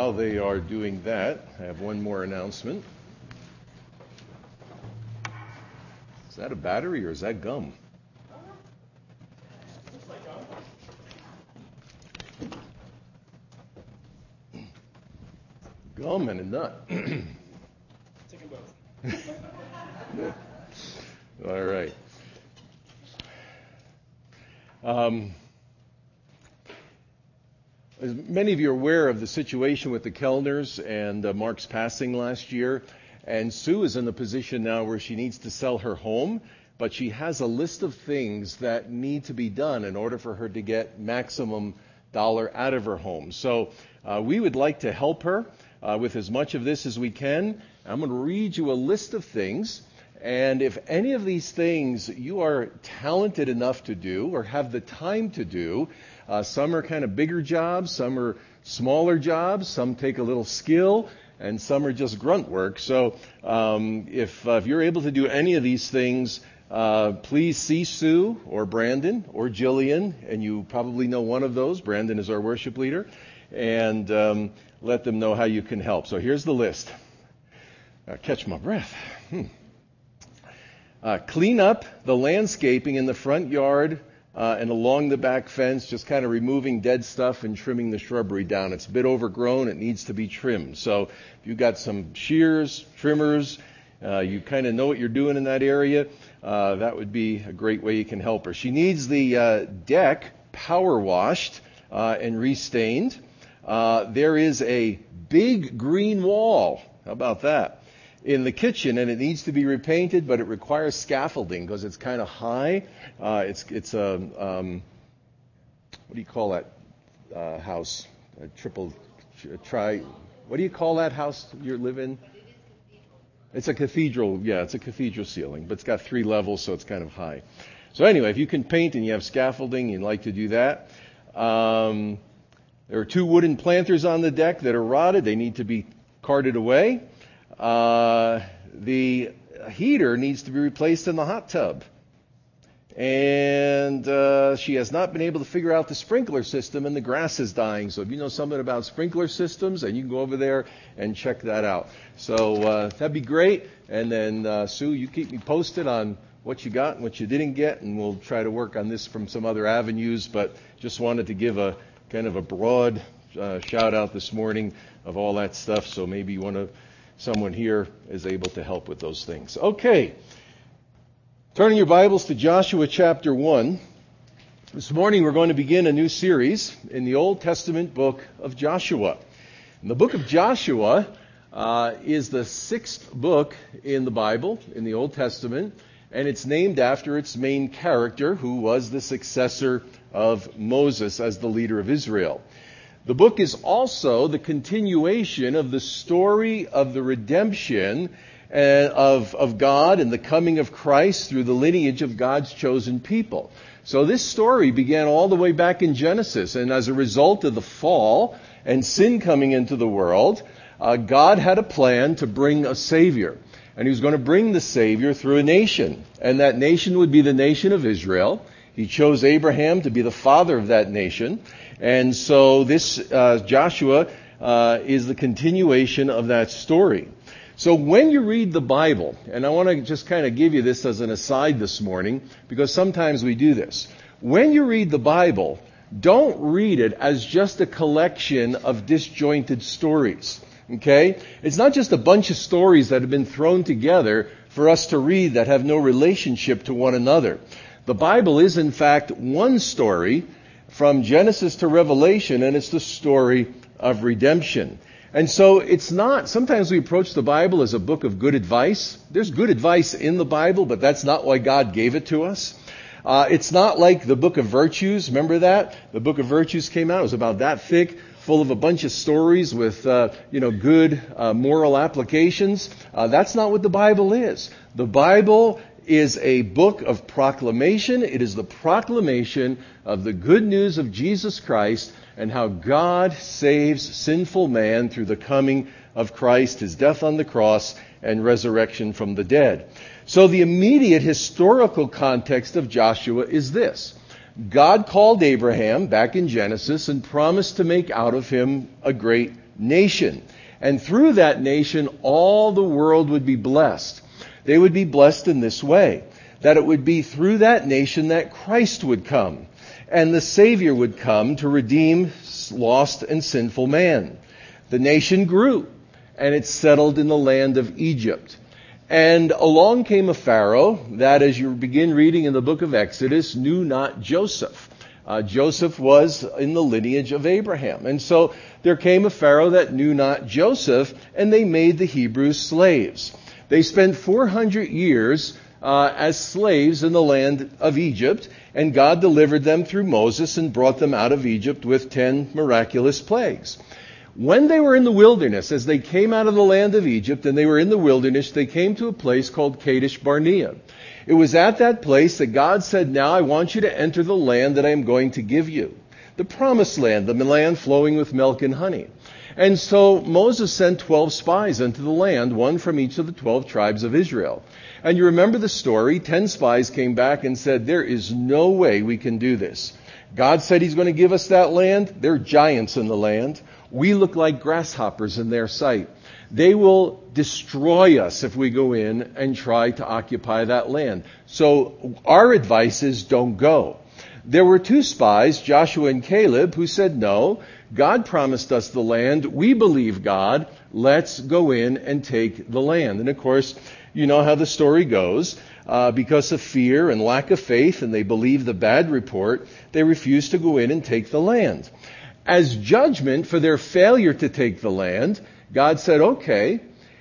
while they are doing that, I have one more announcement. Is that a battery or is that gum? Looks like gum. Gum and a nut. Take them both. All right. As many of you are aware of the situation with the Kellners and Mark's passing last year, and Sue is in the position now where she needs to sell her home, but she has a list of things that need to be done in order for her to get maximum dollar out of her home. So we would like to help her with as much of this as we can. I'm going to read you a list of things, and if any of these things you are talented enough to do or have the time to do, some are kind of bigger jobs, some are smaller jobs, some take a little skill, and some are just grunt work. So if you're able to do any of these things, please see Sue or Brandon or Jillian, and you probably know one of those. Brandon is our worship leader, and let them know how you can help. So here's the list. Catch my breath. Clean up the landscaping in the front yard and along the back fence, just kind of removing dead stuff and trimming the shrubbery down. It's a bit overgrown. It needs to be trimmed. So if you've got some shears, trimmers, you kind of know what you're doing in that area, that would be a great way you can help her. She needs the deck power washed and restained. There is a big green wall. How about that? In the kitchen, and it needs to be repainted, but it requires scaffolding because it's kind of high. It's a what do you call that house? A what do you call that house you live in? It's a cathedral. Yeah, it's a cathedral ceiling, but it's got 3 levels, so it's kind of high. So anyway, if you can paint and you have scaffolding, you'd like to do that. There are 2 wooden planters on the deck that are rotted. They need to be carted away. The heater needs to be replaced in the hot tub. And she has not been able to figure out the sprinkler system, and the grass is dying. So if you know something about sprinkler systems, and you can go over there and check that out. So that'd be great. And then, Sue, you keep me posted on what you got and what you didn't get, and we'll try to work on this from some other avenues. But just wanted to give a kind of a broad shout out this morning of all that stuff. So maybe someone here is able to help with those things. Okay. Turning your Bibles to Joshua chapter 1. This morning we're going to begin a new series in the Old Testament book of Joshua. And the book of Joshua is the 6th book in the Bible, in the Old Testament, and it's named after its main character, who was the successor of Moses as the leader of Israel. The book is also the continuation of the story of the redemption of God and the coming of Christ through the lineage of God's chosen people. So this story began all the way back in Genesis, and as a result of the fall and sin coming into the world, God had a plan to bring a Savior. And He was going to bring the Savior through a nation, and that nation would be the nation of Israel. He chose Abraham to be the father of that nation. And so this Joshua is the continuation of that story. So when you read the Bible, and I want to just kind of give you this as an aside this morning, because sometimes we do this. When you read the Bible, don't read it as just a collection of disjointed stories. Okay? It's not just a bunch of stories that have been thrown together for us to read that have no relationship to one another. The Bible is, in fact, one story from Genesis to Revelation, and it's the story of redemption. And so it's not, sometimes we approach the Bible as a book of good advice. There's good advice in the Bible, but that's not why God gave it to us. It's not like the book of virtues. Remember that? The book of virtues came out. It was about that thick, full of a bunch of stories with, good moral applications. That's not what the Bible is. The Bible is a book of proclamation. It is the proclamation of the good news of Jesus Christ and how God saves sinful man through the coming of Christ, His death on the cross, and resurrection from the dead. So the immediate historical context of Joshua is this. God called Abraham back in Genesis and promised to make out of him a great nation. And through that nation, all the world would be blessed. They would be blessed in this way, that it would be through that nation that Christ would come, and the Savior would come to redeem lost and sinful man. The nation grew, and it settled in the land of Egypt. And along came a Pharaoh that, as you begin reading in the book of Exodus, knew not Joseph. Joseph was in the lineage of Abraham. And so there came a Pharaoh that knew not Joseph, and they made the Hebrews slaves. They spent 400 years as slaves in the land of Egypt, and God delivered them through Moses and brought them out of Egypt with 10 miraculous plagues. When they were in the wilderness, as they came out of the land of Egypt and they were in the wilderness, they came to a place called Kadesh Barnea. It was at that place that God said, now I want you to enter the land that I am going to give you. The promised land, the land flowing with milk and honey. And so Moses sent 12 spies into the land, one from each of the 12 tribes of Israel. And you remember the story, 10 spies came back and said, there is no way we can do this. God said he's going to give us that land. There are giants in the land. We look like grasshoppers in their sight. They will destroy us if we go in and try to occupy that land. So our advice is don't go. There were 2 spies, Joshua and Caleb, who said, no, God promised us the land. We believe God. Let's go in and take the land. And of course, you know how the story goes. Because of fear and lack of faith, and they believe the bad report, they refused to go in and take the land. As judgment for their failure to take the land, God said, okay,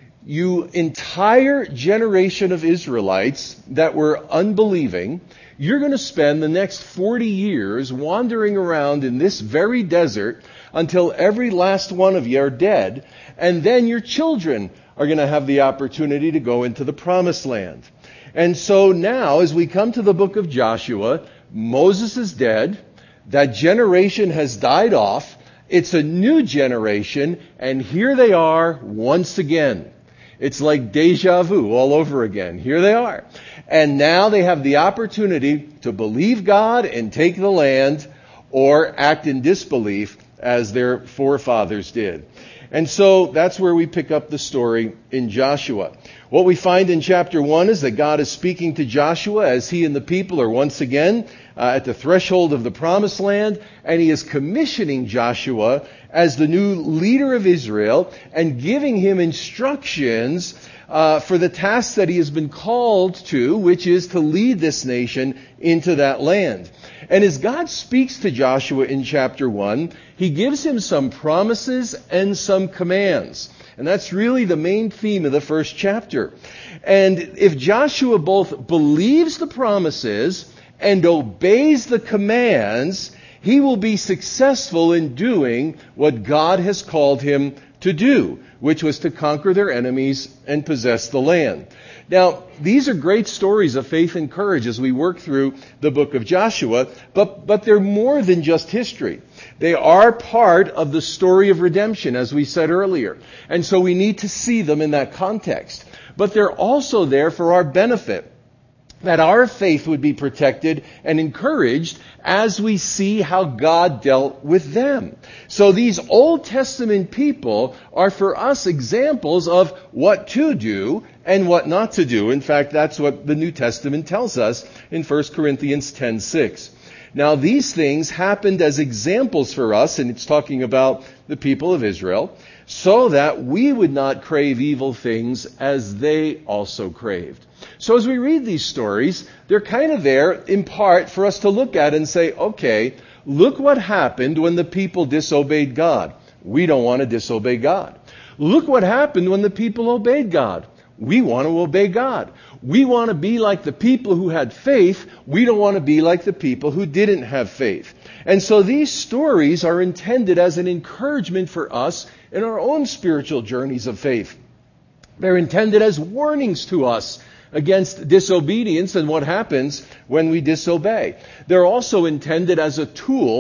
you entire generation of Israelites that were unbelieving, you're going to spend the next 40 years wandering around in this very desert until every last one of you are dead, and then your children are going to have the opportunity to go into the promised land. And so now, as we come to the book of Joshua, Moses is dead. That generation has died off. It's a new generation, and here they are once again. It's like deja vu all over again. Here they are. And now they have the opportunity to believe God and take the land, or act in disbelief as their forefathers did. And so that's where we pick up the story in Joshua. What we find in chapter 1 is that God is speaking to Joshua as he and the people are once again at the threshold of the promised land, and he is commissioning Joshua as the new leader of Israel and giving him instructions for the task that he has been called to, which is to lead this nation into that land. And as God speaks to Joshua in chapter 1, he gives him some promises and some commands. And that's really the main theme of the first chapter. And if Joshua both believes the promises and obeys the commands, he will be successful in doing what God has called him to do, which was to conquer their enemies and possess the land. Now, these are great stories of faith and courage as we work through the book of Joshua, but they're more than just history. They are part of the story of redemption, as we said earlier. And so we need to see them in that context. But they're also there for our benefit, that our faith would be protected and encouraged as we see how God dealt with them. So these Old Testament people are for us examples of what to do and what not to do. In fact, that's what the New Testament tells us in 1 Corinthians 10:6. Now, these things happened as examples for us, and it's talking about the people of Israel, so that we would not crave evil things as they also craved. So as we read these stories, they're kind of there in part for us to look at and say, okay, look what happened when the people disobeyed God. We don't want to disobey God. Look what happened when the people obeyed God. We want to obey God. We want to be like the people who had faith. We don't want to be like the people who didn't have faith. And so these stories are intended as an encouragement for us in our own spiritual journeys of faith. They're intended as warnings to us against disobedience and what happens when we disobey. They're also intended as a tool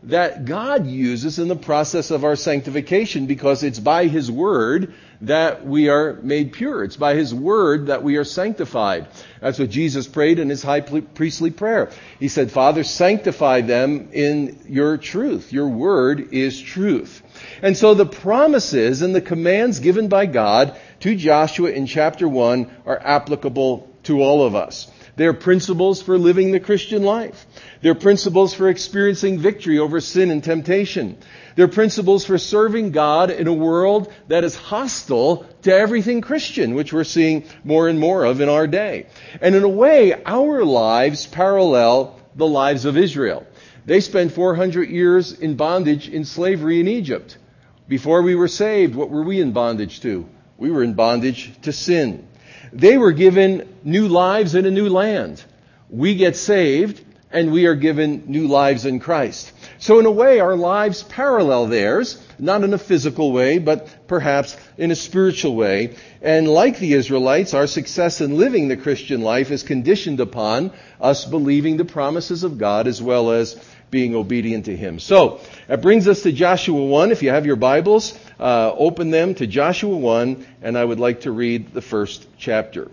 that God uses in the process of our sanctification, because it's by His Word that we are made pure. It's by His Word that we are sanctified. That's what Jesus prayed in His high priestly prayer. He said, Father, sanctify them in your truth. Your Word is truth. And so the promises and the commands given by God to Joshua in chapter 1 are applicable to all of us. They're principles for living the Christian life. They're principles for experiencing victory over sin and temptation. They're principles for serving God in a world that is hostile to everything Christian, which we're seeing more and more of in our day. And in a way, our lives parallel the lives of Israel. They spent 400 years in bondage, in slavery in Egypt. Before we were saved, what were we in bondage to? We were in bondage to sin. They were given new lives in a new land. We get saved, and we are given new lives in Christ. So in a way, our lives parallel theirs, not in a physical way, but perhaps in a spiritual way. And like the Israelites, our success in living the Christian life is conditioned upon us believing the promises of God as well as being obedient to Him. So that brings us to Joshua 1. If you have your Bibles, open them to Joshua 1, and I would like to read the first chapter.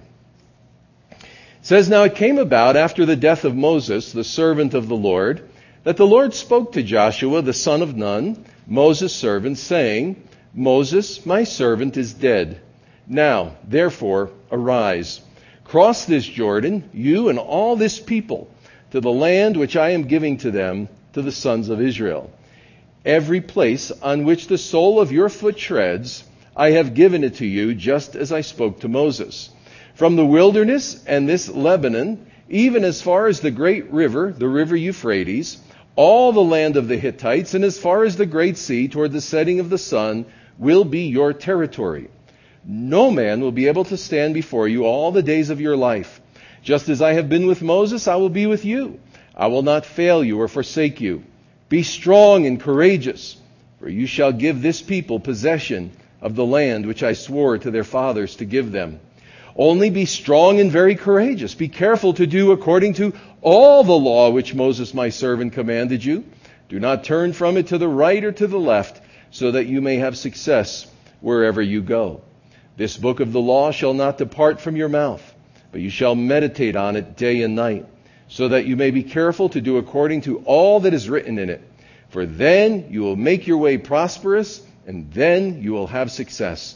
It says, Now it came about after the death of Moses, the servant of the Lord, that the Lord spoke to Joshua, the son of Nun, Moses' servant, saying, Moses, my servant, is dead. Now, therefore, arise, cross this Jordan, you and all this people, to the land which I am giving to them, to the sons of Israel. Every place on which the sole of your foot treads, I have given it to you, just as I spoke to Moses. From the wilderness and this Lebanon, even as far as the great river, the river Euphrates, all the land of the Hittites, and as far as the great sea toward the setting of the sun, will be your territory. No man will be able to stand before you all the days of your life. Just as I have been with Moses, I will be with you. I will not fail you or forsake you. Be strong and courageous, for you shall give this people possession of the land which I swore to their fathers to give them. Only be strong and very courageous. Be careful to do according to all the law which Moses my servant commanded you. Do not turn from it to the right or to the left, so that you may have success wherever you go. This book of the law shall not depart from your mouth, but you shall meditate on it day and night, so that you may be careful to do according to all that is written in it. For then you will make your way prosperous, and then you will have success.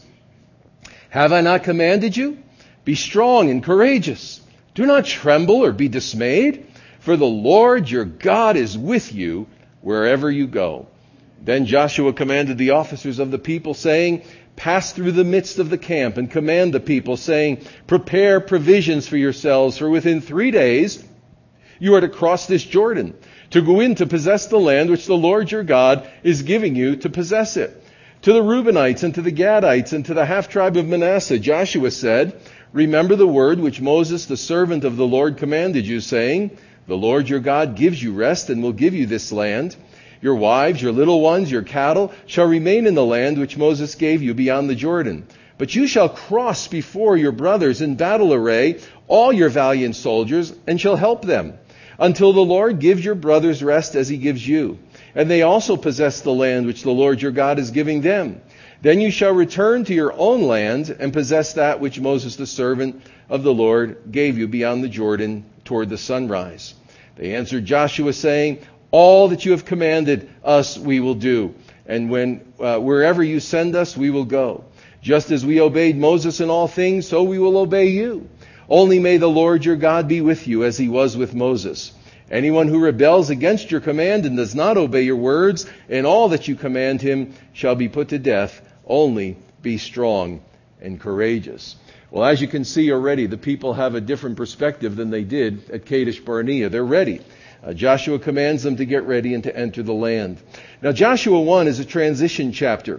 Have I not commanded you? Be strong and courageous. Do not tremble or be dismayed, for the Lord your God is with you wherever you go. Then Joshua commanded the officers of the people, saying, Pass through the midst of the camp and command the people, saying, Prepare provisions for yourselves, for within 3 days you are to cross this Jordan, to go in to possess the land which the Lord your God is giving you to possess it. To the Reubenites and to the Gadites and to the half-tribe of Manasseh, Joshua said, Remember the word which Moses, the servant of the Lord, commanded you, saying, The Lord your God gives you rest and will give you this land. Your wives, your little ones, your cattle shall remain in the land which Moses gave you beyond the Jordan. But you shall cross before your brothers in battle array, all your valiant soldiers, and shall help them, until the Lord gives your brothers rest as He gives you. And they also possess the land which the Lord your God is giving them. Then you shall return to your own land and possess that which Moses the servant of the Lord gave you beyond the Jordan toward the sunrise. They answered Joshua, saying, All that you have commanded us we will do, and wherever you send us we will go. Just as we obeyed Moses in all things, so we will obey you. Only may the Lord your God be with you as He was with Moses. Anyone who rebels against your command and does not obey your words and all that you command him shall be put to death. Only be strong and courageous. Well, as you can see already, the people have a different perspective than they did at Kadesh Barnea. They're ready. Joshua commands them to get ready and to enter the land. Now, Joshua 1 is a transition chapter.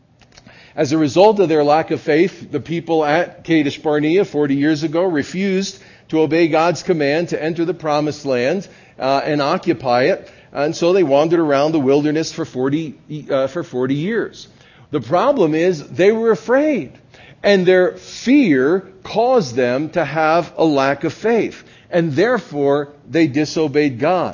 As a result of their lack of faith, the people at Kadesh Barnea 40 years ago refused to obey God's command to enter the promised land and occupy it. And so they wandered around the wilderness for 40 years. The problem is they were afraid, and their fear caused them to have a lack of faith, and therefore they disobeyed God.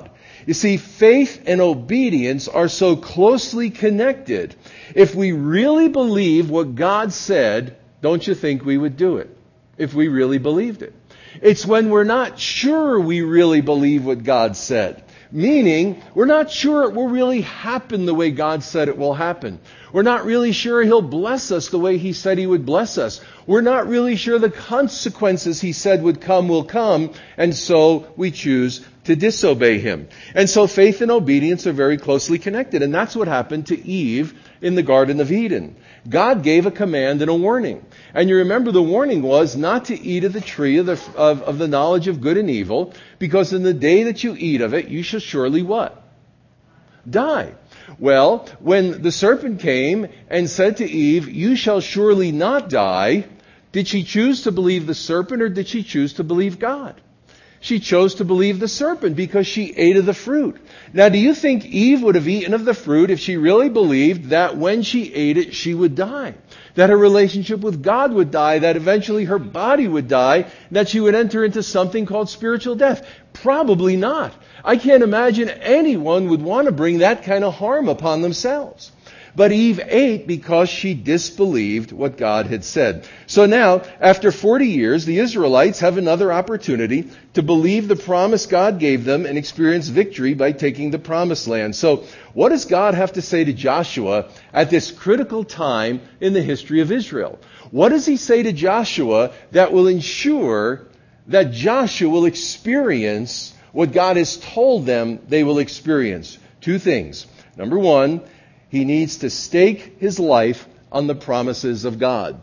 You see, faith and obedience are so closely connected. If we really believe what God said, don't you think we would do it? If we really believed it. It's when we're not sure we really believe what God said. Meaning, we're not sure it will really happen the way God said it will happen. We're not really sure He'll bless us the way He said He would bless us. We're not really sure the consequences He said would come will come, and so we choose to disobey Him. And so faith and obedience are very closely connected, and that's what happened to Eve in the Garden of Eden. God gave a command and a warning. And you remember the warning was not to eat of the tree of the knowledge of good and evil, because in the day that you eat of it, you shall surely what? Die. Well, when the serpent came and said to Eve, you shall surely not die, did she choose to believe the serpent or did she choose to believe God? She chose to believe the serpent because she ate of the fruit. Now, do you think Eve would have eaten of the fruit if she really believed that when she ate it, she would die? That her relationship with God would die, that eventually her body would die, that she would enter into something called spiritual death? Probably not. I can't imagine anyone would want to bring that kind of harm upon themselves. But Eve ate because she disbelieved what God had said. So now, after 40 years, the Israelites have another opportunity to believe the promise God gave them and experience victory by taking the promised land. So what does God have to say to Joshua at this critical time in the history of Israel? What does He say to Joshua that will ensure that Joshua will experience what God has told them they will experience? Two things. Number one, he needs to stake his life on the promises of God.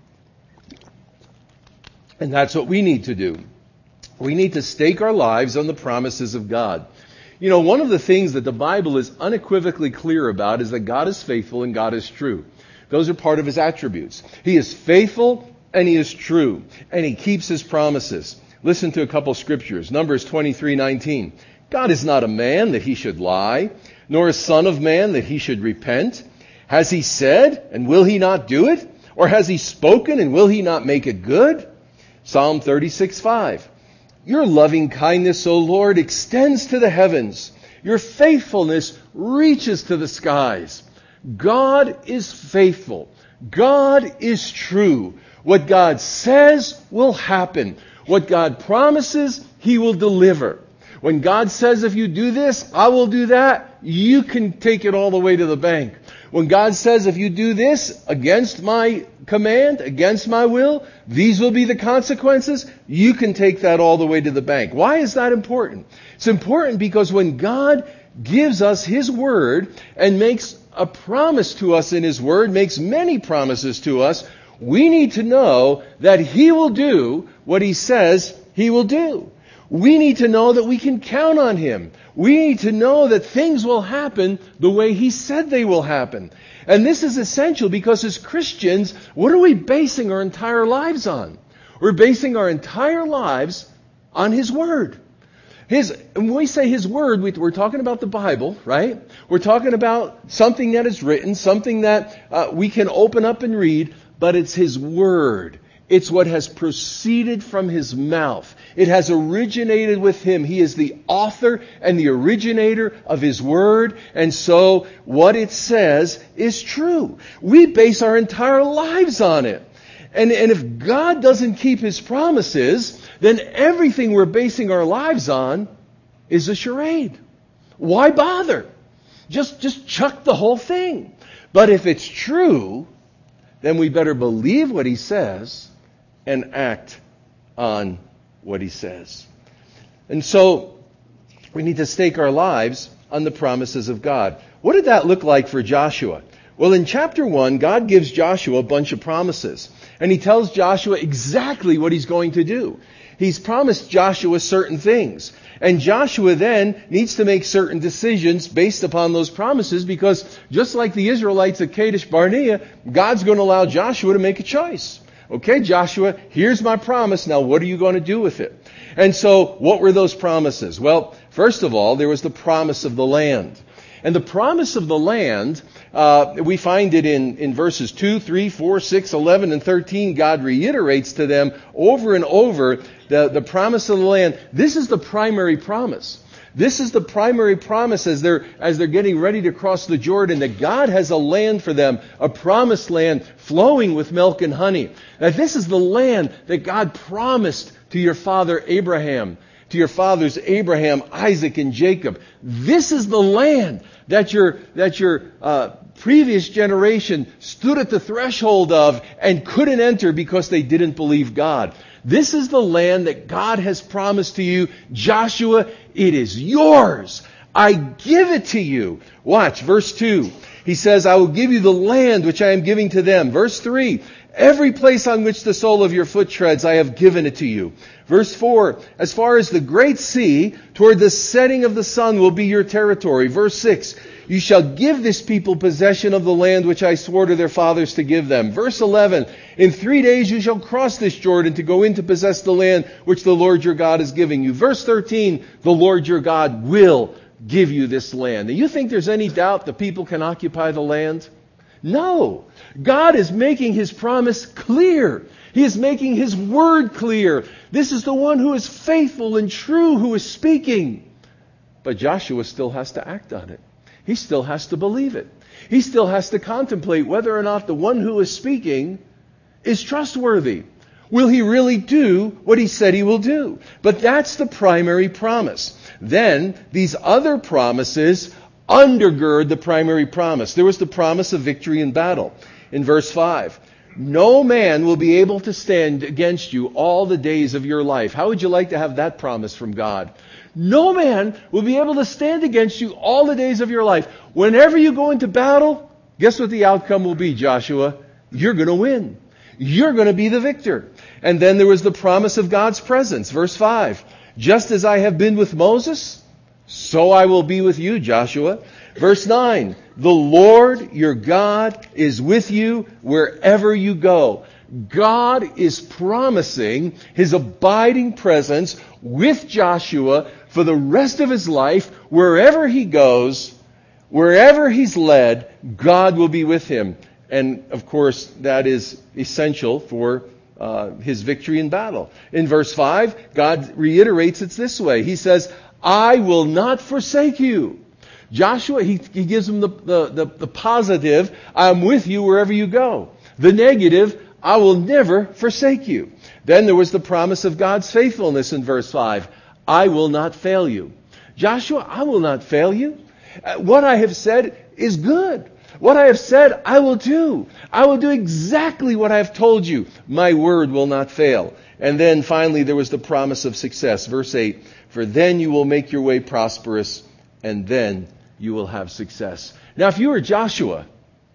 And that's what we need to do. We need to stake our lives on the promises of God. You know, one of the things that the Bible is unequivocally clear about is that God is faithful and God is true. Those are part of His attributes. He is faithful and He is true. And He keeps His promises. Listen to a couple scriptures. Numbers 23:19. God is not a man that He should lie, nor a son of man that He should repent. Has He said, and will He not do it? Or has He spoken, and will He not make it good? Psalm 36:5. Your loving kindness, O Lord, extends to the heavens. Your faithfulness reaches to the skies. God is faithful. God is true. What God says will happen. What God promises, He will deliver. When God says, if you do this, I will do that, you can take it all the way to the bank. When God says, if you do this against my command, against my will, these will be the consequences, you can take that all the way to the bank. Why is that important? It's important because when God gives us His word and makes a promise to us in His word, makes many promises to us, we need to know that He will do what He says He will do. We need to know that we can count on Him. We need to know that things will happen the way He said they will happen. And this is essential because as Christians, what are we basing our entire lives on? We're basing our entire lives on His Word. When we say His Word, we're talking about the Bible, right? We're talking about something that is written, something that we can open up and read, but it's His Word. It's what has proceeded from His mouth. It has originated with Him. He is the author and the originator of His Word. And so what it says is true. We base our entire lives on it. And if God doesn't keep His promises, then everything we're basing our lives on is a charade. Why bother? Just chuck the whole thing. But if it's true, then we better believe what He says and act on what He says. And so we need to stake our lives on the promises of God. What did that look like for Joshua? Well, in chapter 1, God gives Joshua a bunch of promises. And He tells Joshua exactly what He's going to do. He's promised Joshua certain things. And Joshua then needs to make certain decisions based upon those promises because just like the Israelites at Kadesh Barnea, God's going to allow Joshua to make a choice. Okay, Joshua, here's my promise. Now, what are you going to do with it? And so, what were those promises? Well, first of all, there was the promise of the land. And the promise of the land, we find it in verses 2, 3, 4, 6, 11, and 13. God reiterates to them over and over the promise of the land. This is the primary promise. This is the primary promise as they're getting ready to cross the Jordan, that God has a land for them, a promised land flowing with milk and honey. That this is the land that God promised to your father Abraham, to your fathers Abraham, Isaac, and Jacob. This is the land that your previous generation stood at the threshold of and couldn't enter because they didn't believe God. This is the land that God has promised to you. Joshua, it is yours. I give it to you. Watch, verse 2. He says, I will give you the land which I am giving to them. Verse 3. Every place on which the sole of your foot treads, I have given it to you. Verse 4, as far as the great sea, toward the setting of the sun will be your territory. Verse 6, you shall give this people possession of the land which I swore to their fathers to give them. Verse 11, in 3 days you shall cross this Jordan to go in to possess the land which the Lord your God is giving you. Verse 13, the Lord your God will give you this land. And you think there's any doubt the people can occupy the land? No. God is making His promise clear. He is making His word clear. This is the one who is faithful and true who is speaking. But Joshua still has to act on it. He still has to believe it. He still has to contemplate whether or not the one who is speaking is trustworthy. Will he really do what he said he will do? But that's the primary promise. Then these other promises undergird the primary promise. There was the promise of victory in battle. In verse 5, no man will be able to stand against you all the days of your life. How would you like to have that promise from God? No man will be able to stand against you all the days of your life. Whenever you go into battle, guess what the outcome will be, Joshua? You're going to win. You're going to be the victor. And then there was the promise of God's presence. Verse 5, just as I have been with Moses, so I will be with you, Joshua. Verse 9, the Lord your God is with you wherever you go. God is promising His abiding presence with Joshua for the rest of his life. Wherever he goes, wherever he's led, God will be with him. And of course, that is essential for his victory in battle. In verse 5, God reiterates it this way. He says, I will not forsake you. Joshua, he gives him the positive, I'm with you wherever you go. The negative, I will never forsake you. Then there was the promise of God's faithfulness in verse 5. I will not fail you. Joshua, I will not fail you. What I have said is good. What I have said, I will do. I will do exactly what I have told you. My word will not fail. And then finally, there was the promise of success. Verse 8, for then you will make your way prosperous, and then you will have success. Now, if you were Joshua,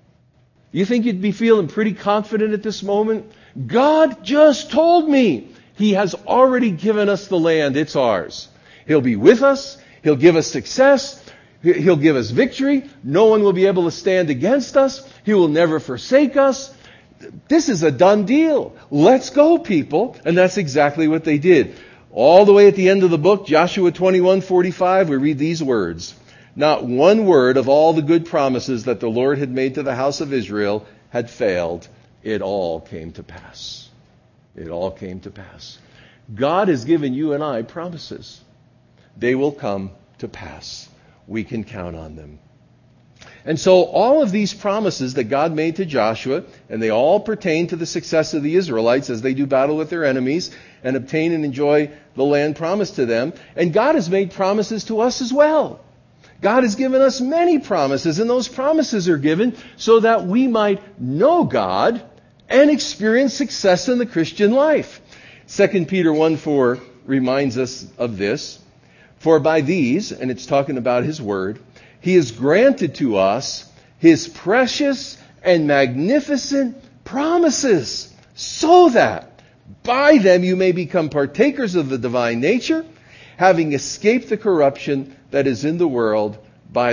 you think you'd be feeling pretty confident at this moment? God just told me He has already given us the land. It's ours. He'll be with us. He'll give us success. He'll give us victory. No one will be able to stand against us. He will never forsake us. This is a done deal. Let's go, people. And that's exactly what they did. All the way at the end of the book, Joshua 21:45, we read these words. Not one word of all the good promises that the Lord had made to the house of Israel had failed. It all came to pass. It all came to pass. God has given you and I promises. They will come to pass. We can count on them. And so all of these promises that God made to Joshua, and they all pertain to the success of the Israelites as they do battle with their enemies and obtain and enjoy the land promised to them. And God has made promises to us as well. God has given us many promises, and those promises are given so that we might know God and experience success in the Christian life. 2 Peter 1:4 reminds us of this. For by these, and it's talking about His Word, He has granted to us His precious and magnificent promises, so that by them you may become partakers of the divine nature, having escaped the corruption that is in the world by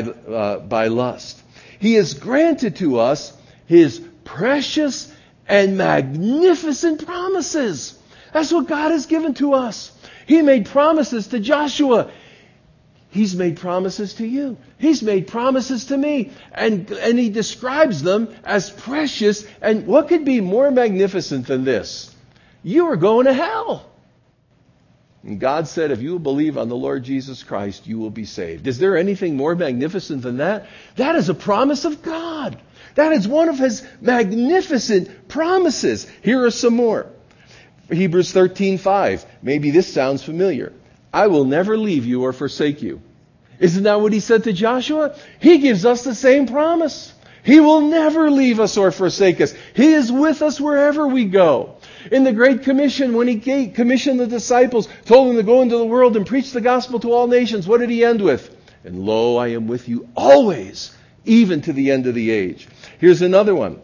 lust. He has granted to us His precious and magnificent promises. That's what God has given to us. He made promises to Joshua. He's made promises to you. He's made promises to me. And He describes them as precious. And what could be more magnificent than this? You are going to hell. And God said, if you will believe on the Lord Jesus Christ, you will be saved. Is there anything more magnificent than that? That is a promise of God. That is one of His magnificent promises. Here are some more. Hebrews 13:5. Maybe this sounds familiar. I will never leave you or forsake you. Isn't that what He said to Joshua? He gives us the same promise. He will never leave us or forsake us. He is with us wherever we go. In the Great Commission, when He commissioned the disciples, told them to go into the world and preach the gospel to all nations, what did He end with? And lo, I am with you always, even to the end of the age. Here's another one.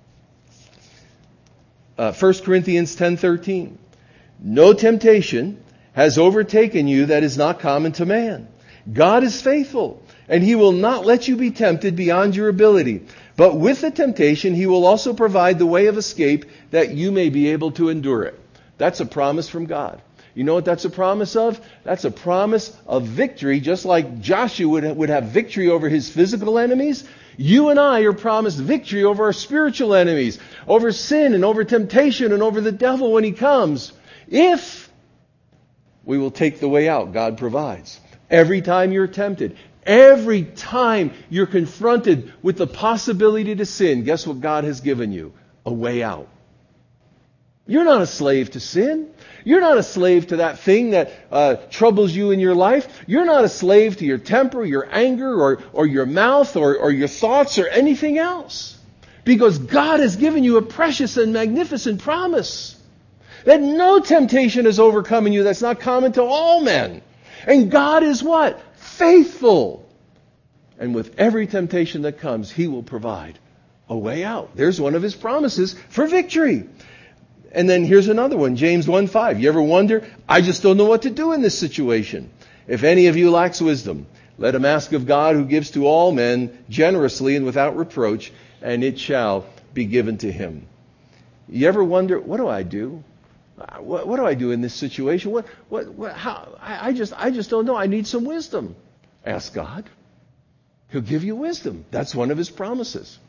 1 Corinthians 10:13. No temptation has overtaken you that is not common to man. God is faithful, and He will not let you be tempted beyond your ability. But with the temptation, He will also provide the way of escape that you may be able to endure it. That's a promise from God. You know what that's a promise of? That's a promise of victory, just like Joshua would have victory over his physical enemies. You and I are promised victory over our spiritual enemies, over sin and over temptation and over the devil when he comes, if we will take the way out God provides. Every time you're tempted, every time you're confronted with the possibility to sin, guess what God has given you? A way out. You're not a slave to sin. You're not a slave to that thing that troubles you in your life. You're not a slave to your temper, your anger, or your mouth, or your thoughts, or anything else. Because God has given you a precious and magnificent promise that no temptation is overcoming you that's not common to all men. And God is what? Faithful. And with every temptation that comes, He will provide a way out. There's one of His promises for victory. And then here's another one, James 1:5. You ever wonder, I just don't know what to do in this situation. If any of you lacks wisdom, let him ask of God who gives to all men generously and without reproach, and it shall be given to him. You ever wonder, what do I do? What do I do in this situation? I just don't know. I need some wisdom. Ask God. He'll give you wisdom. That's one of His promises.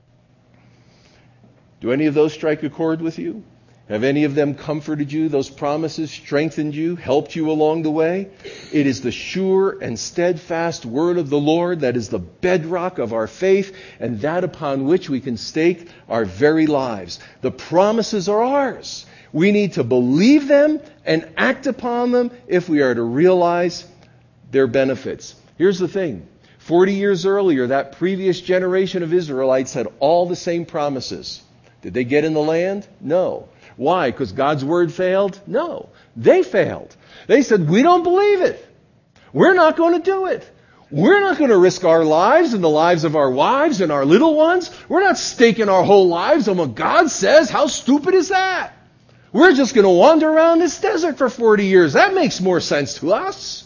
Do any of those strike a chord with you? Have any of them comforted you? Those promises strengthened you, helped you along the way? It is the sure and steadfast word of the Lord that is the bedrock of our faith, and that upon which we can stake our very lives. The promises are ours. We need to believe them and act upon them if we are to realize their benefits. Here's the thing. 40 years earlier, that previous generation of Israelites had all the same promises. Did they get in the land? No. Why? Because God's word failed? No. They failed. They said, we don't believe it. We're not going to do it. We're not going to risk our lives and the lives of our wives and our little ones. We're not staking our whole lives on what God says. How stupid is that? We're just going to wander around this desert for 40 years. That makes more sense to us.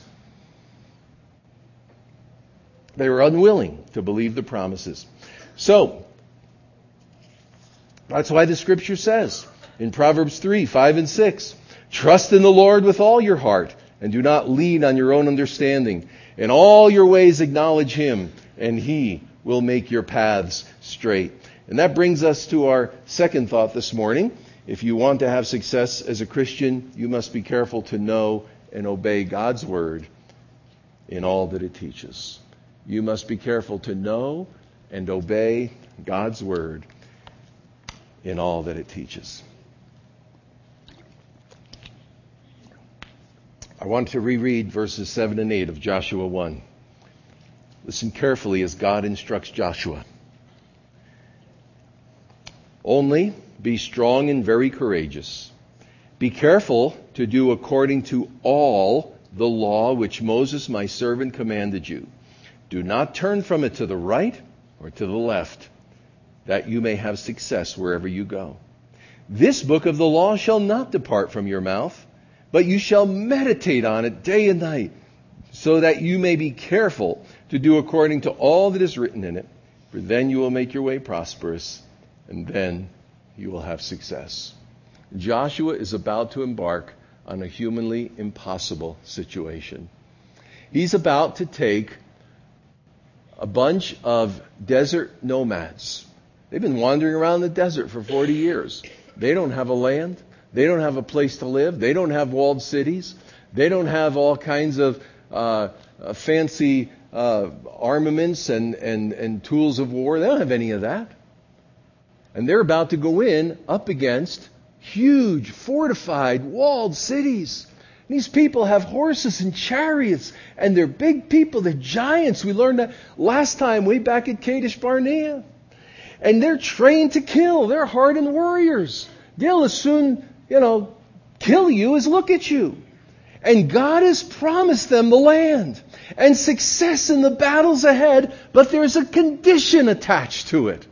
They were unwilling to believe the promises. So, that's why the Scripture says in Proverbs 3:5 and 6, trust in the Lord with all your heart and do not lean on your own understanding. In all your ways acknowledge Him, and He will make your paths straight. And that brings us to our second thought this morning. If you want to have success as a Christian, you must be careful to know and obey God's Word in all that it teaches. You must be careful to know and obey God's Word in all that it teaches. I want to reread verses 7 and 8 of Joshua 1. Listen carefully as God instructs Joshua. Only be strong and very courageous. Be careful to do according to all the law which Moses my servant commanded you. Do not turn from it to the right or to the left, that you may have success wherever you go. This book of the law shall not depart from your mouth, but you shall meditate on it day and night, so that you may be careful to do according to all that is written in it. For then you will make your way prosperous, and then you will have success. Joshua is about to embark on a humanly impossible situation. He's about to take a bunch of desert nomads. They've been wandering around the desert for 40 years. They don't have a land. They don't have a place to live. They don't have walled cities. They don't have all kinds of fancy armaments and tools of war. They don't have any of that. And they're about to go in up against huge, fortified, walled cities. These people have horses and chariots, and they're big people. They're giants. We learned that last time way back at Kadesh Barnea. And they're trained to kill. They're hardened warriors. They'll as soon, kill you as look at you. And God has promised them the land and success in the battles ahead, but there's a condition attached to it.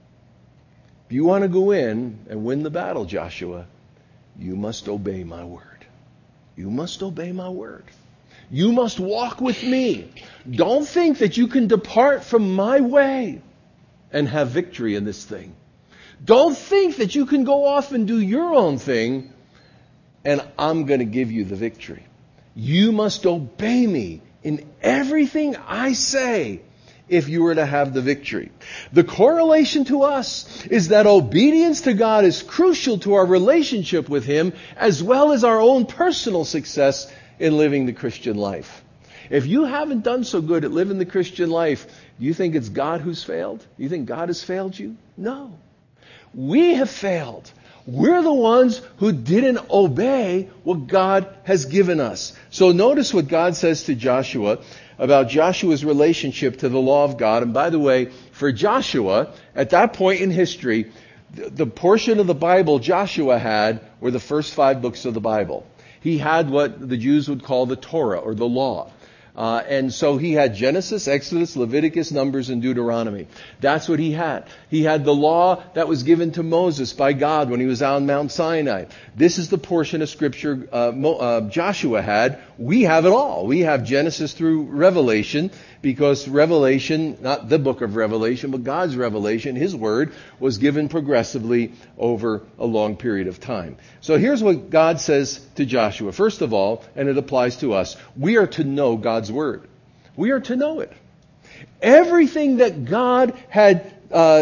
If you want to go in and win the battle, Joshua, you must obey my word. You must obey my word. You must walk with me. Don't think that you can depart from my way and have victory in this thing. Don't think that you can go off and do your own thing and I'm going to give you the victory. You must obey me in everything I say if you were to have the victory. The correlation to us is that obedience to God is crucial to our relationship with Him as well as our own personal success in living the Christian life. If you haven't done so good at living the Christian life, do you think it's God who's failed? Do you think God has failed you? No. We have failed. We're the ones who didn't obey what God has given us. So notice what God says to Joshua about Joshua's relationship to the law of God. And by the way, for Joshua, at that point in history, the portion of the Bible Joshua had were the first 5 books of the Bible. He had what the Jews would call the Torah, or the law. And so he had Genesis, Exodus, Leviticus, Numbers, and Deuteronomy. That's what he had. He had the law that was given to Moses by God when he was on Mount Sinai. This is the portion of Scripture Joshua had. We have it all. We have Genesis through Revelation, because Revelation, not the book of Revelation, but God's revelation, His Word, was given progressively over a long period of time. So here's what God says to Joshua. First of all, and it applies to us, we are to know God's Word. We are to know it. Everything that God had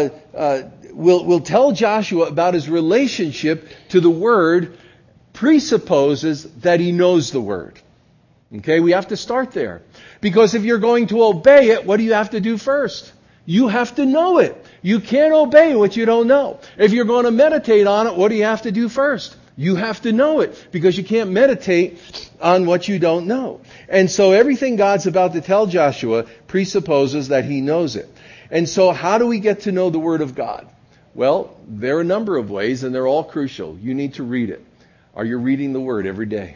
will tell Joshua about his relationship to the Word presupposes that he knows the Word. Okay, we have to start there. Because if you're going to obey it, what do you have to do first? You have to know it. You can't obey what you don't know. If you're going to meditate on it, what do you have to do first? You have to know it, because you can't meditate on what you don't know. And so everything God's about to tell Joshua presupposes that he knows it. And so how do we get to know the Word of God? Well, there are a number of ways, and they're all crucial. You need to read it. Are you reading the Word every day?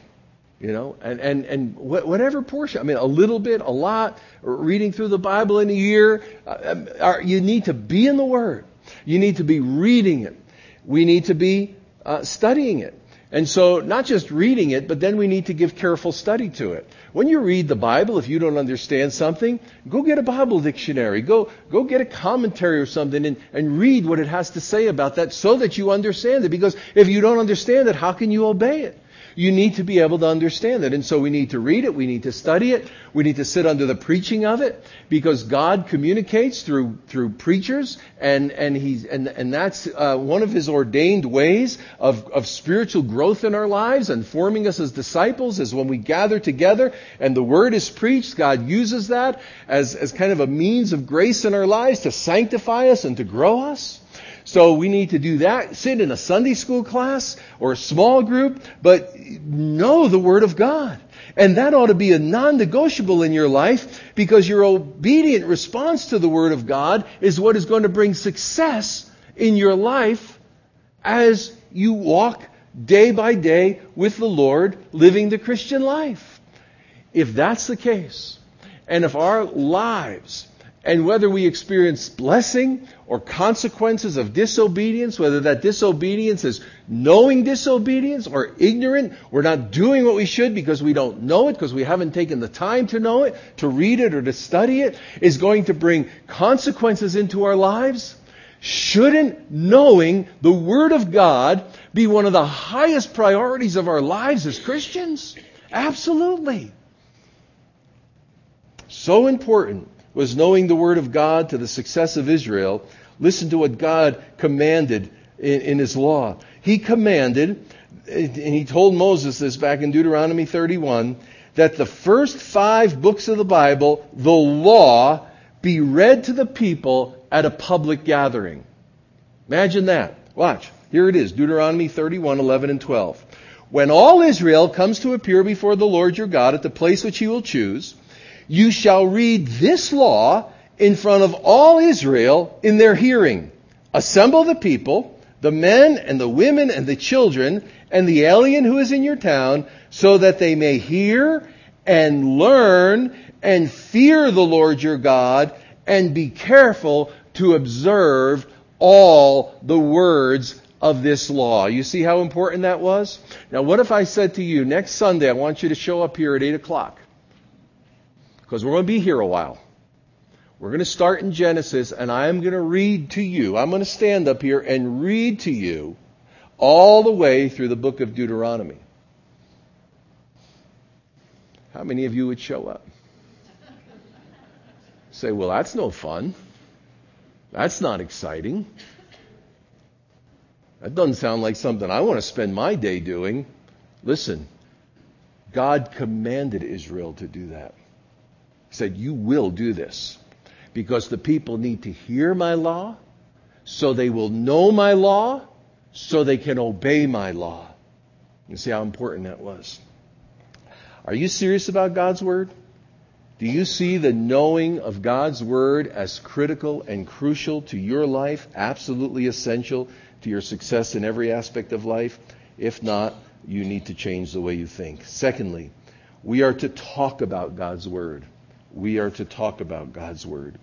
And whatever portion, a little bit, a lot, reading through the Bible in a year, you need to be in the Word. You need to be reading it. We need to be studying it. And so not just reading it, but then we need to give careful study to it. When you read the Bible, if you don't understand something, go get a Bible dictionary. Go get a commentary or something and read what it has to say about that so that you understand it. Because if you don't understand it, how can you obey it? You need to be able to understand it. And so we need to read it. We need to study it. We need to sit under the preaching of it, because God communicates through preachers, and that's one of His ordained ways of spiritual growth in our lives and forming us as disciples, is when we gather together and the Word is preached. God uses that as kind of a means of grace in our lives to sanctify us and to grow us. So we need to do that, sit in a Sunday school class or a small group, but know the Word of God. And that ought to be a non-negotiable in your life, because your obedient response to the Word of God is what is going to bring success in your life as you walk day by day with the Lord, living the Christian life. If that's the case, and if our lives, and whether we experience blessing or consequences of disobedience, whether that disobedience is knowing disobedience or ignorant, we're not doing what we should because we don't know it, because we haven't taken the time to know it, to read it or to study it, is going to bring consequences into our lives. Shouldn't knowing the Word of God be one of the highest priorities of our lives as Christians? Absolutely. So important was knowing the Word of God to the success of Israel. Listen to what God commanded in His law. He commanded, and he told Moses this back in Deuteronomy 31, that the first 5 books of the Bible, the law, be read to the people at a public gathering. Imagine that. Watch. Here it is, Deuteronomy 31, 11 and 12. When all Israel comes to appear before the Lord your God at the place which he will choose, you shall read this law in front of all Israel in their hearing. Assemble the people, the men and the women and the children, and the alien who is in your town, so that they may hear and learn and fear the Lord your God, and be careful to observe all the words of this law. You see how important that was? Now, what if I said to you, next Sunday, I want you to show up here at 8 o'clock? Because we're going to be here a while. We're going to start in Genesis, and I am going to read to you. I'm going to stand up here and read to you all the way through the book of Deuteronomy. How many of you would show up? Say, well, that's no fun. That's not exciting. That doesn't sound like something I want to spend my day doing. Listen, God commanded Israel to do that. He said, you will do this because the people need to hear my law, so they will know my law, so they can obey my law. You see how important that was. Are you serious about God's Word? Do you see the knowing of God's Word as critical and crucial to your life, absolutely essential to your success in every aspect of life? If not, you need to change the way you think. Secondly, we are to talk about God's Word. We are to talk about God's Word.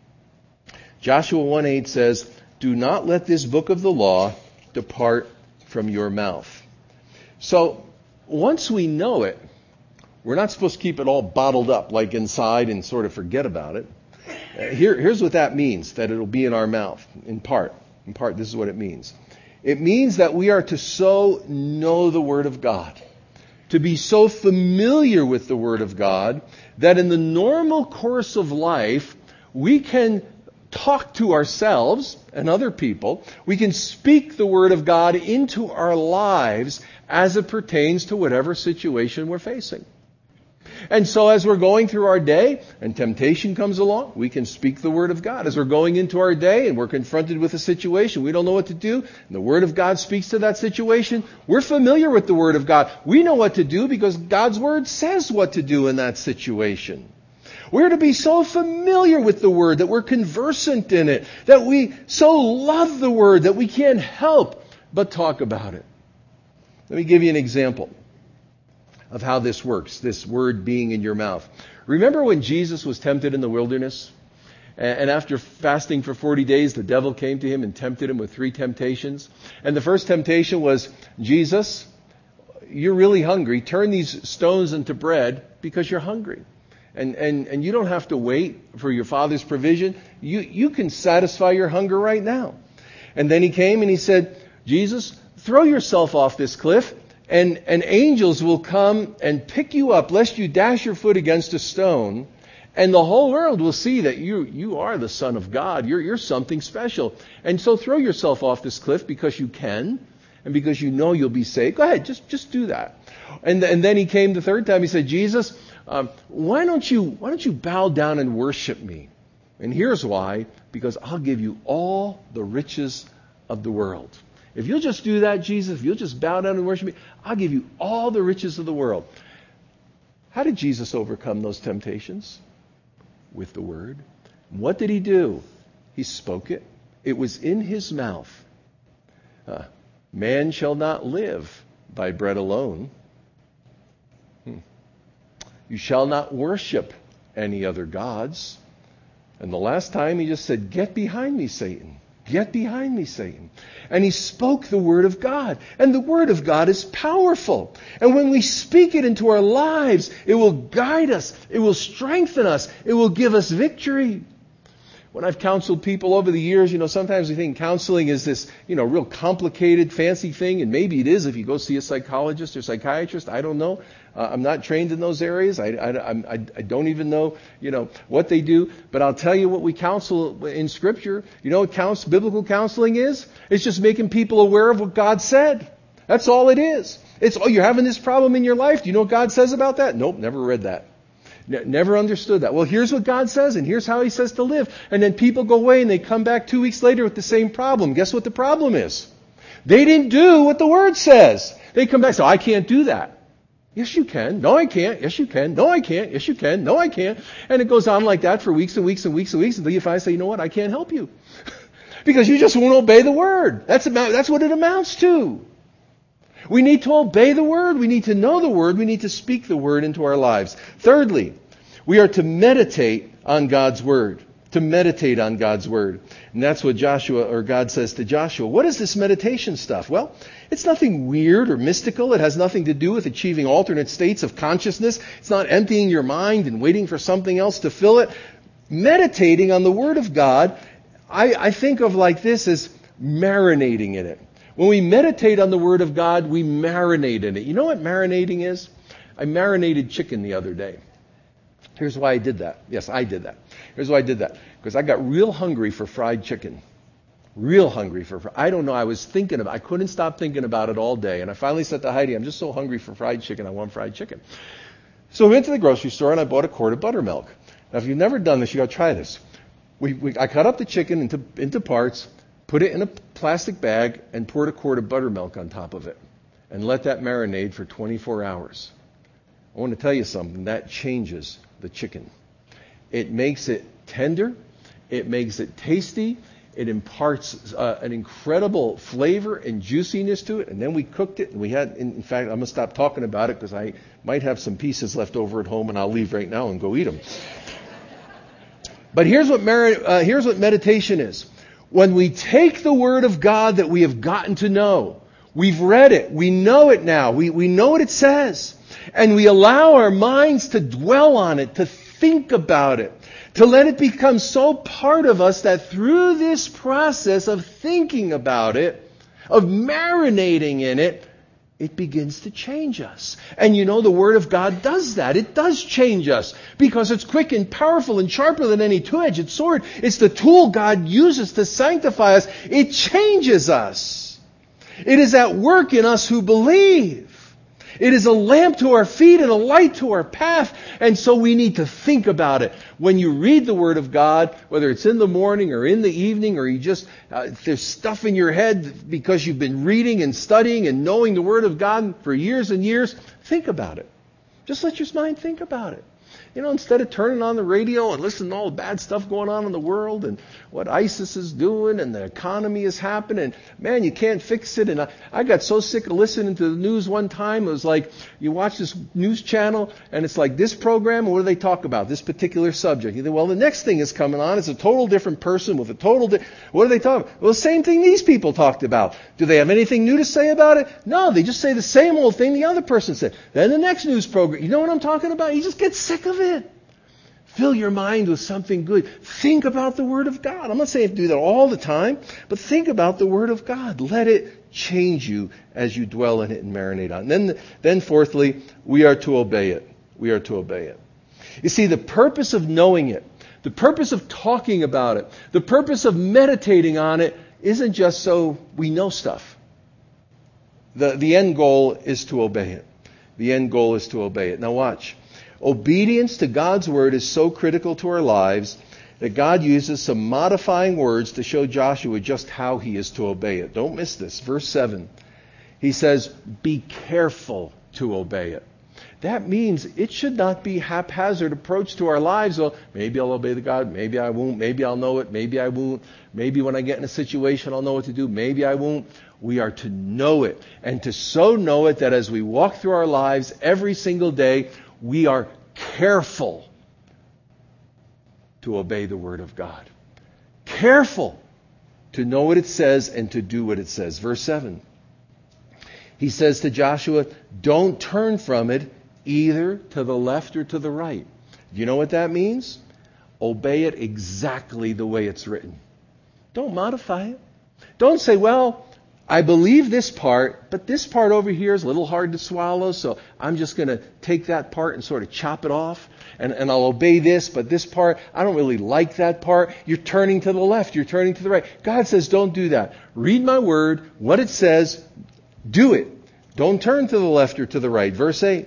Joshua 1:8 says, do not let this book of the law depart from your mouth. So, once we know it, we're not supposed to keep it all bottled up like inside and sort of forget about it. Here's what that means, that it'll be in our mouth, in part. In part, this is what it means. It means that we are to so know the Word of God, to be so familiar with the Word of God, that in the normal course of life, we can talk to ourselves and other people. We can speak the Word of God into our lives as it pertains to whatever situation we're facing. And so as we're going through our day and temptation comes along, we can speak the Word of God. As we're going into our day and we're confronted with a situation, we don't know what to do, and the Word of God speaks to that situation, we're familiar with the Word of God. We know what to do because God's Word says what to do in that situation. We're to be so familiar with the Word that we're conversant in it, that we so love the Word that we can't help but talk about it. Let me give you an example of how this works, this Word being in your mouth. Remember when Jesus was tempted in the wilderness? And after fasting for 40 days, the devil came to him and tempted him with 3 temptations. And the first temptation was, Jesus, you're really hungry. Turn these stones into bread because you're hungry. And you don't have to wait for your Father's provision. You can satisfy your hunger right now. And then he came and he said, Jesus, throw yourself off this cliff, and angels will come and pick you up, lest you dash your foot against a stone, and the whole world will see that you are the Son of God. You're something special. And so throw yourself off this cliff because you can, and because you know you'll be saved. Go ahead, just do that. And then he came the third time. He said, Jesus, why don't you bow down and worship me? And here's why: because I'll give you all the riches of the world. If you'll just do that, Jesus, if you'll just bow down and worship me, I'll give you all the riches of the world. How did Jesus overcome those temptations? With the Word. What did he do? He spoke it. It was in his mouth. Man shall not live by bread alone. You shall not worship any other gods. And the last time he just said, get behind me, Satan. Get behind me, Satan. And he spoke the Word of God. And the Word of God is powerful. And when we speak it into our lives, it will guide us. It will strengthen us. It will give us victory. When I've counseled people over the years, sometimes we think counseling is this, real complicated, fancy thing, and maybe it is if you go see a psychologist or psychiatrist. I don't know. I'm not trained in those areas. I don't even know, what they do. But I'll tell you what we counsel in Scripture. You know what biblical counseling is? It's just making people aware of what God said. That's all it is. It's, you're having this problem in your life. Do you know what God says about that? Nope, never read that. Never understood that. Well, here's what God says, and here's how He says to live. And then people go away and they come back 2 weeks later with the same problem. Guess what the problem is? They didn't do what the Word says. They come back and say, I can't do that. Yes, you can. No, I can't. Yes, you can. No, I can't. Yes, you can. No, I can't. And it goes on like that for weeks and weeks and weeks and weeks until you finally say, you know what? I can't help you. Because you just won't obey the Word. That's what it amounts to. We need to obey the Word. We need to know the Word. We need to speak the Word into our lives. Thirdly, we are to meditate on God's Word. To meditate on God's Word. And that's what God says to Joshua. What is this meditation stuff? Well, it's nothing weird or mystical. It has nothing to do with achieving alternate states of consciousness. It's not emptying your mind and waiting for something else to fill it. Meditating on the Word of God, I think of like this as marinating in it. When we meditate on the Word of God, we marinate in it. You know what marinating is? I marinated chicken the other day. Here's why I did that. Yes, I did that. Here's why I did that. Because I got real hungry for fried chicken. Real hungry for I don't know, I couldn't stop thinking about it all day. And I finally said to Heidi, I'm just so hungry for fried chicken, I want fried chicken. So we went to the grocery store and I bought a quart of buttermilk. Now if you've never done this, you got to try this. I cut up the chicken into parts, put it in a plastic bag, and poured a quart of buttermilk on top of it. And let that marinate for 24 hours. I want to tell you something. That changes the chicken. It makes it tender. It makes it tasty. It imparts an incredible flavor and juiciness to it. And then we cooked it. And we had, in fact, I'm going to stop talking about it because I might have some pieces left over at home and I'll leave right now and go eat them. But here's what meditation is. When we take the Word of God that we have gotten to know, we've read it, we know it now, we know what it says, and we allow our minds to dwell on it, to think about it, to let it become so part of us that through this process of thinking about it, of marinating in it, it begins to change us. And the Word of God does that. It does change us because it's quick and powerful and sharper than any two-edged sword. It's the tool God uses to sanctify us. It changes us. It is at work in us who believe. It is a lamp to our feet and a light to our path. And so we need to think about it. When you read the Word of God, whether it's in the morning or in the evening, or you just, there's stuff in your head because you've been reading and studying and knowing the Word of God for years and years, think about it. Just let your mind think about it. Instead of turning on the radio and listening to all the bad stuff going on in the world and what ISIS is doing and the economy is happening, man, you can't fix it. And I got so sick of listening to the news one time. It was like you watch this news channel and it's like this program, and what do they talk about? This particular subject. You think, well, the next thing is coming on. It's a total different person with a what are they talking about? Well, the same thing these people talked about. Do they have anything new to say about it? No, they just say the same old thing the other person said. Then the next news program, you know what I'm talking about? You just get sick of it. Fill your mind with something good. Think about the Word of God. I'm not saying do that all the time, but think about the Word of God. Let it change you as you dwell in it and marinate on it. Then fourthly, we are to obey it. We are to obey it. You see, the purpose of knowing it, the purpose of talking about it, the purpose of meditating on it isn't just so we know stuff. The end goal is to obey it. The end goal is to obey it. Now watch. Obedience to God's Word is so critical to our lives that God uses some modifying words to show Joshua just how he is to obey it. Don't miss this. Verse 7. He says, be careful to obey it. That means it should not be haphazard approach to our lives. Well, maybe I'll obey the God. Maybe I won't. Maybe I'll know it. Maybe I won't. Maybe when I get in a situation, I'll know what to do. Maybe I won't. We are to know it. And to so know it that as we walk through our lives every single day, we are careful to obey the Word of God. Careful to know what it says and to do what it says. Verse 7. He says to Joshua, don't turn from it either to the left or to the right. Do you know what that means? Obey it exactly the way it's written. Don't modify it. Don't say, well, I believe this part, but this part over here is a little hard to swallow, so I'm just going to take that part and sort of chop it off, and I'll obey this, but this part, I don't really like that part. You're turning to the left, you're turning to the right. God says, don't do that. Read my word, what it says, do it. Don't turn to the left or to the right. Verse 8.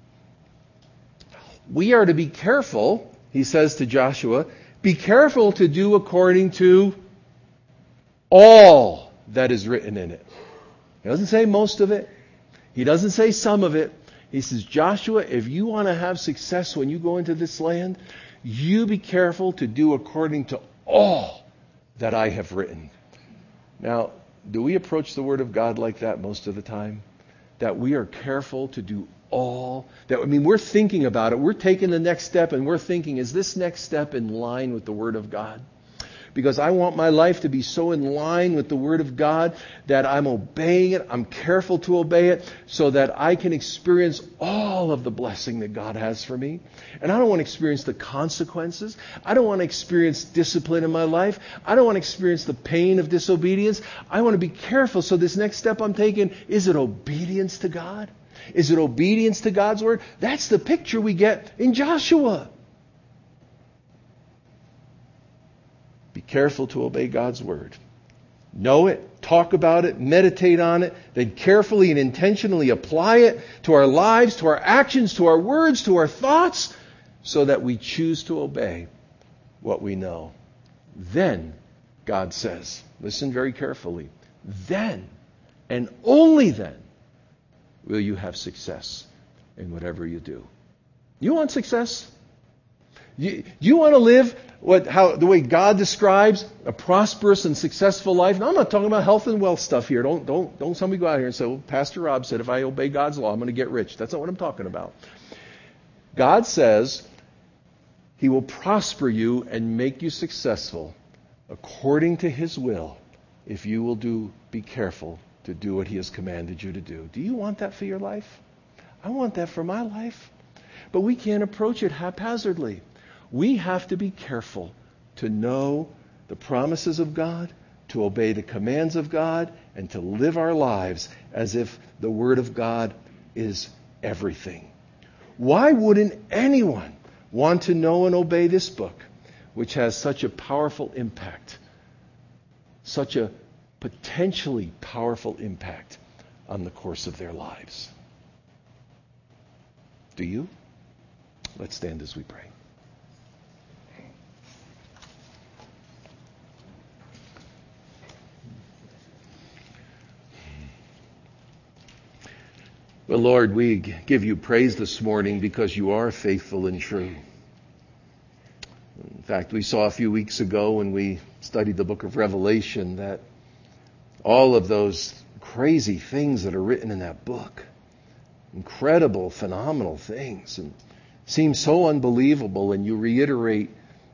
We are to be careful, he says to Joshua, be careful to do according to all that is written in it. He doesn't say most of it. He doesn't say some of it. He says, Joshua, if you want to have success when you go into this land, you be careful to do according to all that I have written. Now, do we approach the Word of God like that most of the time? That we are careful to do all that. I mean, we're thinking about it. We're taking the next step and we're thinking, is this next step in line with the Word of God? Because I want my life to be so in line with the Word of God that I'm obeying it, I'm careful to obey it, so that I can experience all of the blessing that God has for me. And I don't want to experience the consequences. I don't want to experience discipline in my life. I don't want to experience the pain of disobedience. I want to be careful. So this next step I'm taking, is it obedience to God? Is it obedience to God's Word? That's the picture we get in Joshua. Be careful to obey God's Word. Know it, talk about it, meditate on it, then carefully and intentionally apply it to our lives, to our actions, to our words, to our thoughts, so that we choose to obey what we know. Then, God says, listen very carefully, then, and only then, will you have success in whatever you do. You want success? You want to live the way God describes a prosperous and successful life? Now, I'm not talking about health and wealth stuff here. Don't somebody go out here and say, well, Pastor Rob said if I obey God's law, I'm going to get rich. That's not what I'm talking about. God says He will prosper you and make you successful according to His will if you will be careful to do what He has commanded you to do. Do you want that for your life? I want that for my life. But we can't approach it haphazardly. We have to be careful to know the promises of God, to obey the commands of God, and to live our lives as if the Word of God is everything. Why wouldn't anyone want to know and obey this book, which has such a powerful impact, such a potentially powerful impact on the course of their lives? Do you? Let's stand as we pray. Well, Lord, we give you praise this morning because you are faithful and true. In fact, we saw a few weeks ago when we studied the book of Revelation that all of those crazy things that are written in that book, incredible, phenomenal things, and seem so unbelievable, and you reiterate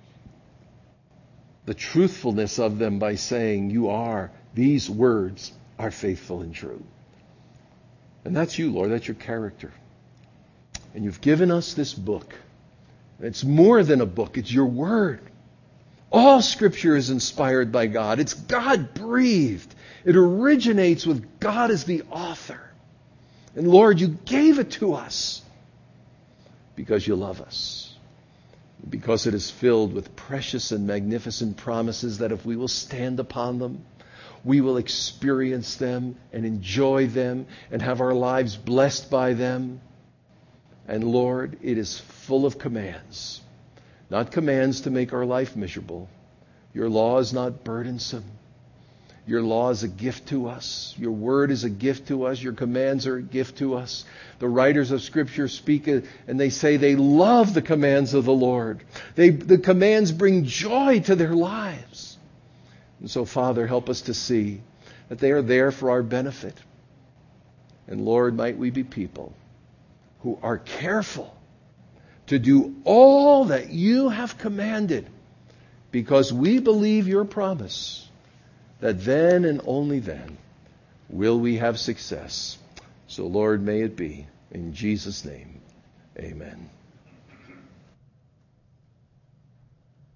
the truthfulness of them by saying these words are faithful and true. And that's you, Lord. That's your character. And you've given us this book. It's more than a book. It's your word. All Scripture is inspired by God. It's God-breathed. It originates with God as the author. And Lord, you gave it to us because you love us. Because it is filled with precious and magnificent promises that if we will stand upon them, we will experience them and enjoy them and have our lives blessed by them. And Lord, it is full of commands. Not commands to make our life miserable. Your law is not burdensome. Your law is a gift to us. Your word is a gift to us. Your commands are a gift to us. The writers of Scripture speak and they say they love the commands of the Lord. The commands bring joy to their lives. And so, Father, help us to see that they are there for our benefit. And Lord, might we be people who are careful to do all that you have commanded, because we believe your promise that then and only then will we have success. So, Lord, may it be. In Jesus' name, amen.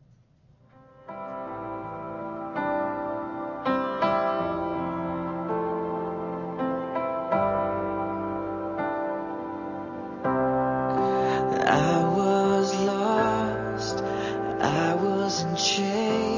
I was lost, I was in chains.